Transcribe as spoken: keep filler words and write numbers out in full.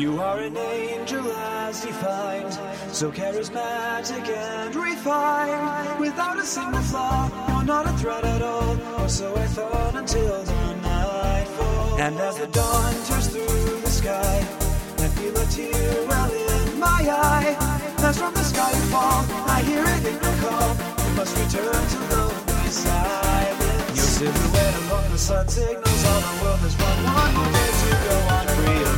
You are an angel as defined, so charismatic and refined. Without a single flaw, you're not a threat at all, or so I thought until the night falls. And as the dawn tears through the sky, I feel a tear well in my eye. As from the sky you fall, I hear it in your call. You must return to lonely silence. Your silhouette among the sun signals all the world. There's one, one more day to go on and real.